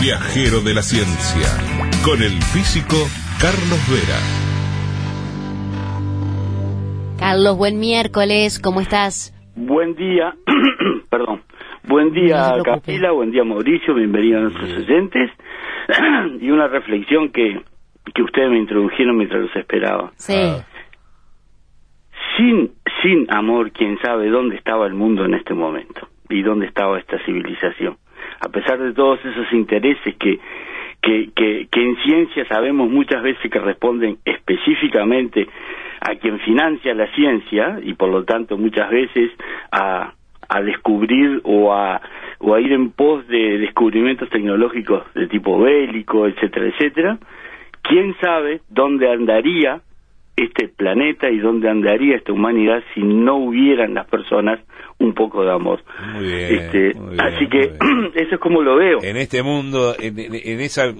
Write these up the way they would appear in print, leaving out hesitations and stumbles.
Viajero de la ciencia, con el físico Carlos Vera. Carlos, buen miércoles, ¿cómo estás? Buen día, perdón. Buen día, no Camila, buen día, Mauricio, bienvenido a nuestros oyentes. Y una reflexión que ustedes me introdujeron mientras los esperaba. Sí. Sin amor, quién sabe dónde estaba el mundo en este momento y dónde estaba esta civilización. A pesar de todos esos intereses que en ciencia sabemos muchas veces que responden específicamente a quien financia la ciencia y por lo tanto muchas veces a descubrir o a ir en pos de descubrimientos tecnológicos de tipo bélico, etcétera, etcétera. ¿Quién sabe dónde andaría este planeta y dónde andaría esta humanidad si no hubieran las personas un poco de amor? Muy bien, muy bien, así que eso es como lo veo. En este mundo, en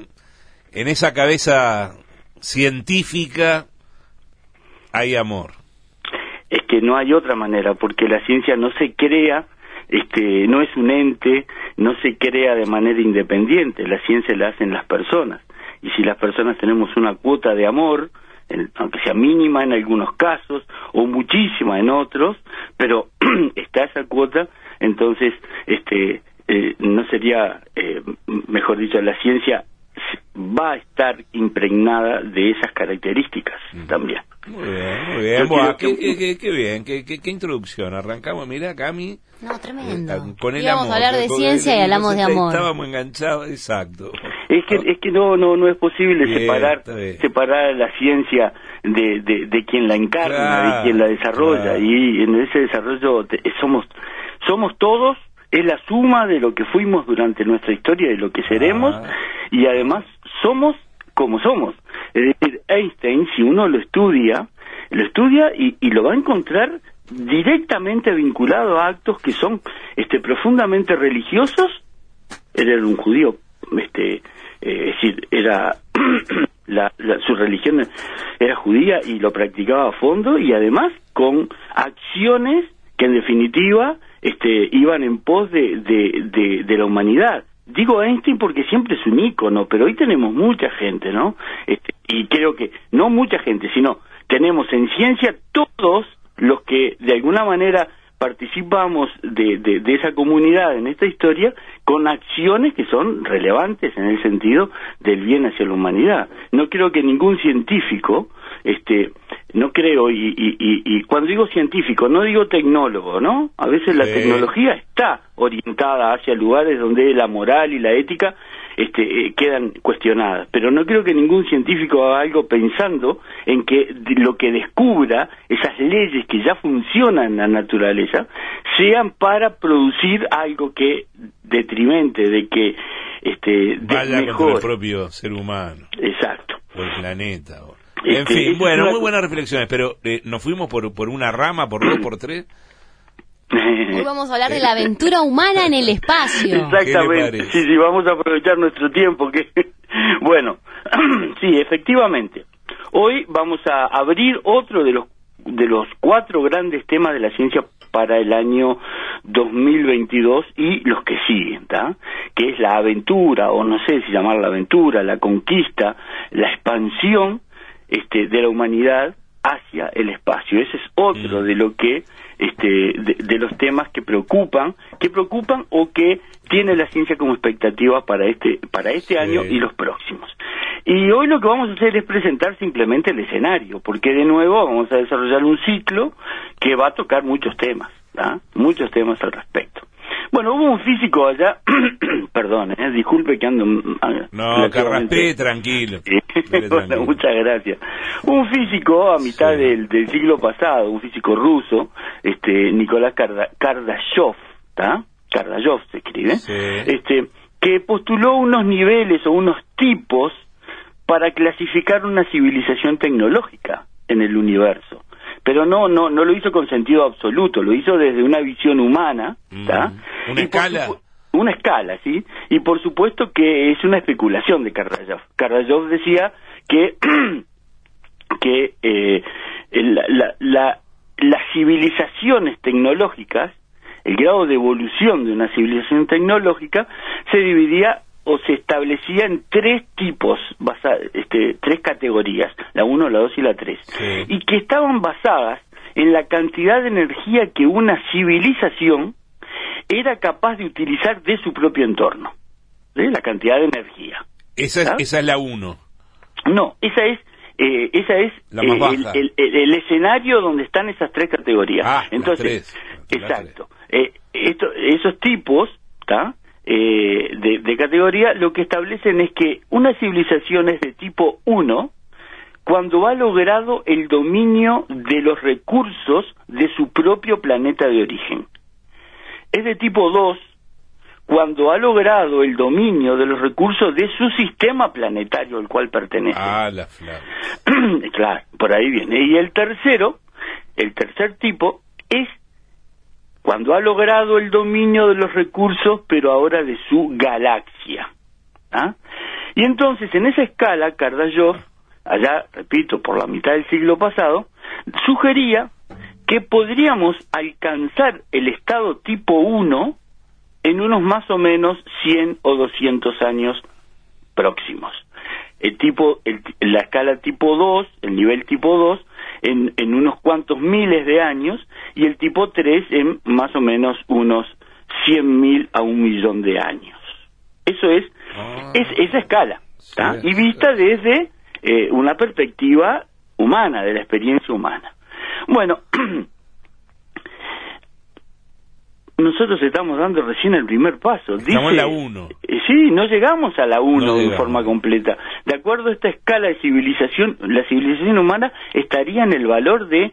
esa cabeza científica hay amor. Es que no hay otra manera, porque la ciencia no se crea, no es un ente, no se crea de manera independiente, la ciencia la hacen las personas, y si las personas tenemos una cuota de amor, aunque sea mínima en algunos casos, o muchísima en otros, pero está esa cuota, entonces no sería, mejor dicho, la ciencia va a estar impregnada de esas características también. Muy bien, muy bien. Bueno, qué bien, qué introducción. Arrancamos, mira, Cami. No, tremendo. Con el íbamos amor, a hablar de ciencia y hablamos de amor. Estábamos enganchados, exacto. Es que no es posible separar la ciencia de quien la encarna, claro, de quien la desarrolla, claro. Y en ese desarrollo somos todos, es la suma de lo que fuimos durante nuestra historia, de lo que seremos, y además somos como somos. Es decir, Einstein, si uno lo estudia y lo va a encontrar directamente vinculado a actos que son profundamente religiosos. Él era un judío, es decir, era su religión era judía y lo practicaba a fondo, y además con acciones que en definitiva iban en pos de la humanidad. Digo Einstein porque siempre es un ícono, pero hoy tenemos mucha gente, ¿no? Y creo que no mucha gente, sino tenemos en ciencia todos los que de alguna manera participamos de esa comunidad en esta historia, con acciones que son relevantes en el sentido del bien hacia la humanidad. No creo que ningún científico, no creo, y cuando digo científico, no digo tecnólogo, ¿no? A veces la tecnología está orientada hacia lugares donde la moral y la ética quedan cuestionadas, pero no creo que ningún científico haga algo pensando en que lo que descubra, esas leyes que ya funcionan en la naturaleza, sean para producir algo que detrimente, de que vaya contra el propio ser humano. Exacto. O el planeta. En fin, bueno, muy buenas reflexiones, pero nos fuimos por una rama, por 2, por 3. Hoy vamos a hablar de la aventura humana en el espacio. Exactamente, sí, vamos a aprovechar nuestro tiempo. Bueno, sí, efectivamente. Hoy vamos a abrir otro de los 4 grandes temas de la ciencia para el año 2022 y los que siguen, ¿tá? Que es la aventura, o no sé si llamarla aventura, la conquista, la expansión de la humanidad hacia el espacio. Ese es otro de lo que de los temas que preocupan o que tiene la ciencia como expectativa para este año y los próximos. Y hoy lo que vamos a hacer es presentar simplemente el escenario, porque de nuevo vamos a desarrollar un ciclo que va a tocar muchos temas, ¿tá? Muchos temas al respecto. Bueno, hubo un físico allá, perdón, disculpe que ando... No, carraspé, tranquilo. Bueno, muchas gracias. Un físico a mitad del siglo pasado, un físico ruso, Nicolás Kardashev, ¿tá? Kardashev se escribe, que postuló unos niveles o unos tipos para clasificar una civilización tecnológica en el universo. Pero no lo hizo con sentido absoluto, lo hizo desde una visión humana, ¿tá? Una escala. Una escala, ¿sí? Y por supuesto que es una especulación de Kardashev. Kardashev decía que las civilizaciones tecnológicas, el grado de evolución de una civilización tecnológica, se dividía o se establecía en 3 tipos, tres categorías, la 1, la 2 y la 3, y que estaban basadas en la cantidad de energía que una civilización era capaz de utilizar de su propio entorno, la cantidad de energía. Esa es la 1. No, esa es la más baja. El escenario donde están esas 3 categorías. Entonces, exacto. Esos tipos, de categoría, lo que establecen es que una civilización es de tipo 1 cuando ha logrado el dominio de los recursos de su propio planeta de origen. Es de tipo 2 cuando ha logrado el dominio de los recursos de su sistema planetario al cual pertenece. La flor. Claro, por ahí viene. Y el tercer tipo es cuando ha logrado el dominio de los recursos, pero ahora de su galaxia. Y entonces, en esa escala, Kardashev, allá, repito, por la mitad del siglo pasado, sugería que podríamos alcanzar el estado tipo 1 en unos más o menos 100 o 200 años próximos. La escala tipo 2, el nivel tipo 2, en unos cuantos miles de años, y el tipo 3 en más o menos unos 100.000 a 1.000.000 de años. Eso es esa escala, y vista desde una perspectiva humana, de la experiencia humana. Bueno, nosotros estamos dando recién el primer paso. Estamos en la 1. Sí, no llegamos a la 1 de forma completa. De acuerdo a esta escala de civilización, la civilización humana estaría en el valor de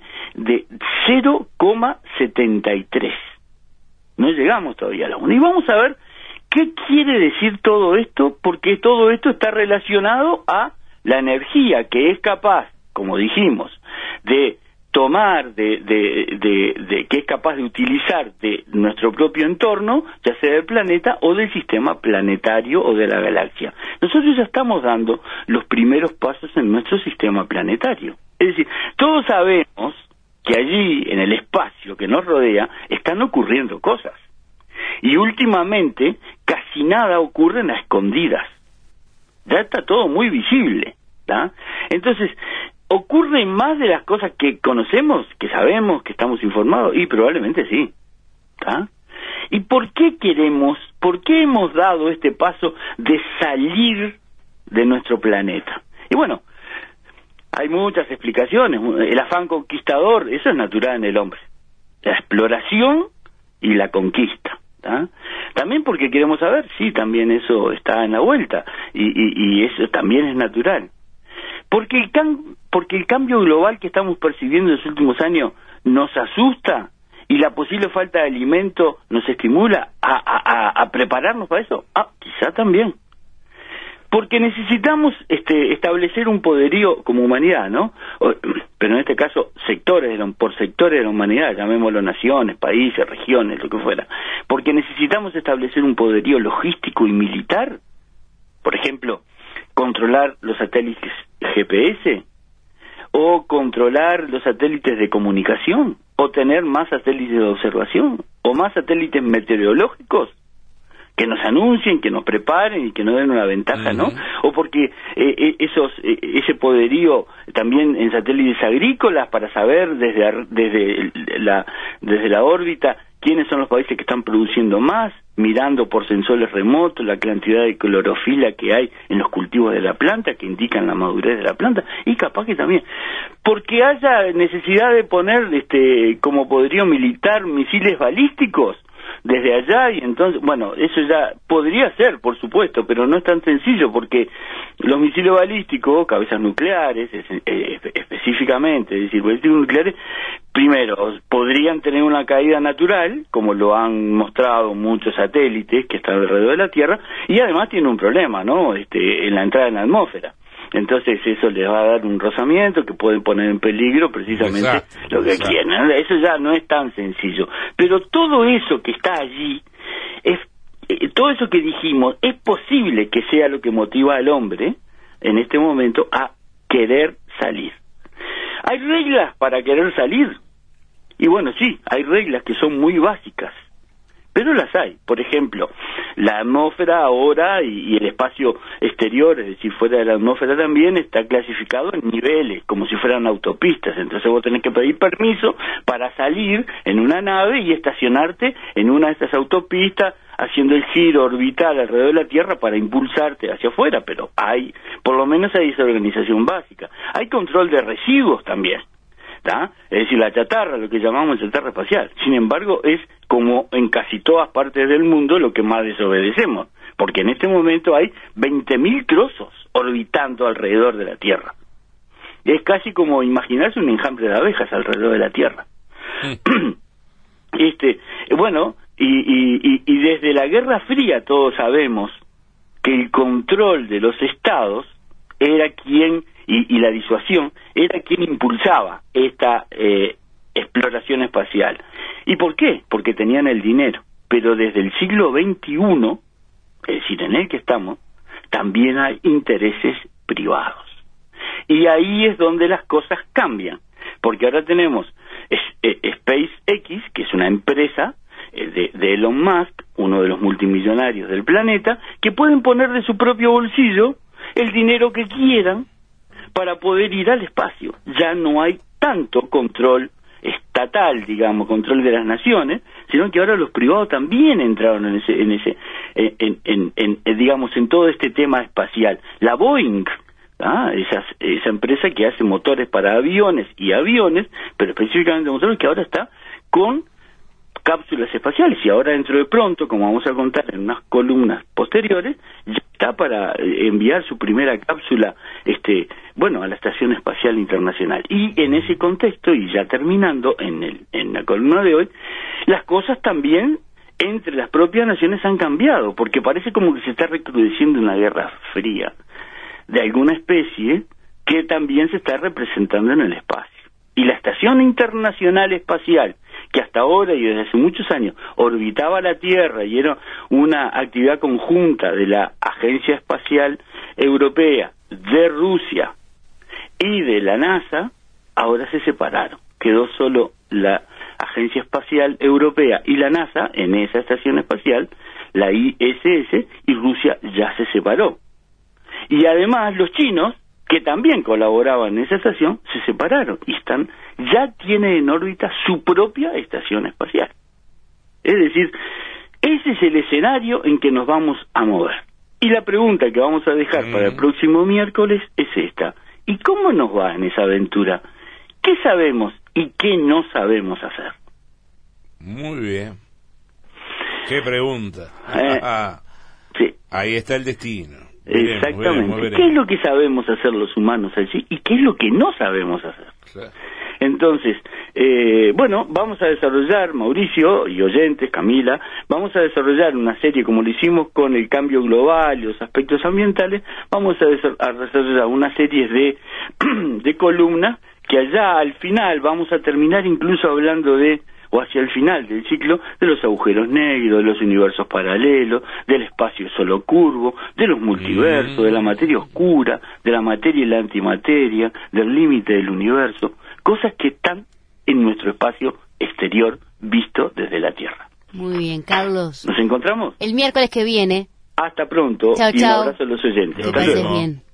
0,73. No llegamos todavía a la 1. Y vamos a ver qué quiere decir todo esto, porque todo esto está relacionado a la energía que es capaz, como dijimos, de tomar, que es capaz de utilizar de nuestro propio entorno, ya sea del planeta o del sistema planetario o de la galaxia. Nosotros ya estamos dando los primeros pasos en nuestro sistema planetario. Es decir, todos sabemos que allí, en el espacio que nos rodea, están ocurriendo cosas. Y últimamente, casi nada ocurre a escondidas. Ya está todo muy visible, Entonces, ¿ocurre más de las cosas que conocemos, que sabemos, que estamos informados? Y probablemente sí. ¿Y por qué hemos dado este paso de salir de nuestro planeta? Y bueno, hay muchas explicaciones. El afán conquistador, eso es natural en el hombre. La exploración y la conquista. También porque queremos saber, sí, también eso está en la vuelta. Y eso también es natural. Porque el cambio global que estamos percibiendo en los últimos años nos asusta y la posible falta de alimento nos estimula a prepararnos para eso. Quizá también. Porque necesitamos establecer un poderío como humanidad, ¿no? Pero en este caso, por sectores de la humanidad, llamémoslo naciones, países, regiones, lo que fuera. Porque necesitamos establecer un poderío logístico y militar. Por ejemplo, controlar los satélites GPS, o controlar los satélites de comunicación, o tener más satélites de observación, o más satélites meteorológicos que nos anuncien, que nos preparen y que nos den una ventaja, ¿no? O porque ese poderío también en satélites agrícolas para saber desde la órbita quiénes son los países que están produciendo más, mirando por sensores remotos la cantidad de clorofila que hay en los cultivos de la planta, que indican la madurez de la planta, y capaz que también, porque haya necesidad de poner como poderío militar misiles balísticos desde allá, y entonces, bueno, eso ya podría ser, por supuesto, pero no es tan sencillo, porque los misiles balísticos, cabezas nucleares, específicamente, es decir, balísticos nucleares, primero, podrían tener una caída natural, como lo han mostrado muchos satélites que están alrededor de la Tierra, y además tiene un problema, ¿no?, en la entrada en la atmósfera. Entonces eso les va a dar un rozamiento que puede poner en peligro precisamente lo que quieren. Eso ya no es tan sencillo. Pero todo eso que está allí, todo eso que dijimos, es posible que sea lo que motiva al hombre en este momento a querer salir. ¿Hay reglas para querer salir? Y bueno, sí, hay reglas que son muy básicas, pero las hay. Por ejemplo, la atmósfera ahora y el espacio exterior, es decir, fuera de la atmósfera también, está clasificado en niveles, como si fueran autopistas. Entonces vos tenés que pedir permiso para salir en una nave y estacionarte en una de estas autopistas, haciendo el giro orbital alrededor de la Tierra para impulsarte hacia afuera, pero hay, por lo menos hay esa organización básica. Hay control de residuos también, ¿tá? Es decir, la chatarra, lo que llamamos chatarra espacial. Sin embargo, es como en casi todas partes del mundo lo que más desobedecemos, porque en este momento hay 20.000 trozos orbitando alrededor de la Tierra. Es casi como imaginarse un enjambre de abejas alrededor de la Tierra. Bueno, y desde la Guerra Fría todos sabemos que el control de los estados era quien, y la disuasión, era quien impulsaba esta exploración espacial. ¿Y por qué? Porque tenían el dinero. Pero desde el siglo XXI, es decir, en el que estamos, también hay intereses privados. Y ahí es donde las cosas cambian, porque ahora tenemos SpaceX, que es una empresa de Elon Musk, uno de los multimillonarios del planeta, que pueden poner de su propio bolsillo el dinero que quieran para poder ir al espacio. Ya no hay tanto control estatal, digamos, control de las naciones, sino que ahora los privados también entraron digamos, en todo este tema espacial. La Boeing, esa empresa que hace motores para aviones, pero específicamente motores, que ahora está con cápsulas espaciales, y ahora dentro de pronto, como vamos a contar en unas columnas posteriores, ya está para enviar su primera cápsula a la Estación Espacial Internacional. Y en ese contexto, y ya terminando en la columna de hoy, las cosas también entre las propias naciones han cambiado, porque parece como que se está recrudeciendo una guerra fría de alguna especie que también se está representando en el espacio. Y la Estación Internacional Espacial, que hasta ahora y desde hace muchos años orbitaba la Tierra y era una actividad conjunta de la Agencia Espacial Europea, de Rusia y de la NASA, ahora se separaron. Quedó solo la Agencia Espacial Europea y la NASA en esa estación espacial, la ISS, y Rusia ya se separó. Y además los chinos, que también colaboraban en esa estación, se separaron y ya tienen en órbita su propia estación espacial. Es decir, ese es el escenario en que nos vamos a mover. Y la pregunta que vamos a dejar para el próximo miércoles es esta: ¿y cómo nos va en esa aventura? ¿Qué sabemos y qué no sabemos hacer? Muy bien. ¿Qué pregunta? Sí. Ahí está el destino. Exactamente. Veremos. ¿Qué es lo que sabemos hacer los humanos allí y qué es lo que no sabemos hacer? Claro. Entonces, vamos a desarrollar, Mauricio y oyentes, Camila, vamos a desarrollar una serie como lo hicimos con el cambio global y los aspectos ambientales. Vamos a desarrollar una serie de columnas que allá al final vamos a terminar incluso hablando o hacia el final del ciclo, de los agujeros negros, de los universos paralelos, del espacio solo curvo, de los multiversos, de la materia oscura, de la materia y la antimateria, del límite del universo, cosas que están en nuestro espacio exterior visto desde la Tierra. Muy bien, Carlos. ¿Nos encontramos? El miércoles que viene. Hasta pronto. Chao, y chao. Un abrazo a los oyentes. Que pases bien.